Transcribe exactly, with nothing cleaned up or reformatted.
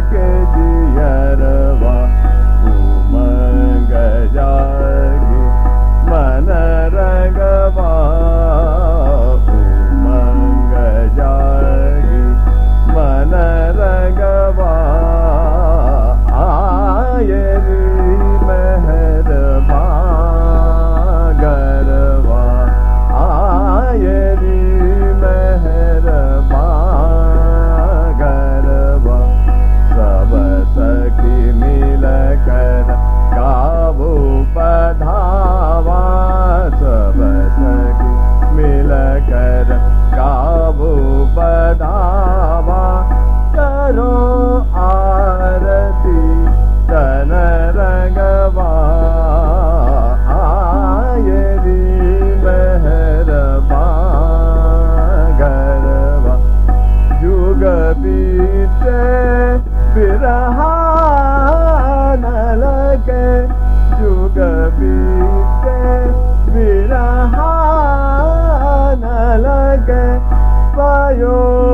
के जियरवा उमंग जागी मन रंगवा उमंग जागी मन रंगवा आये री मेहरबा गरवा आये री मेहरबा गरवा सब सखी मिल कर गावो बधावा सब सखी मिल कर गावो बधावा करो आरती तन रंगवा आये री मेहरबा गरवा जुग बीते बिरहा न लगे जुग बीते बिरहा न लगे पायो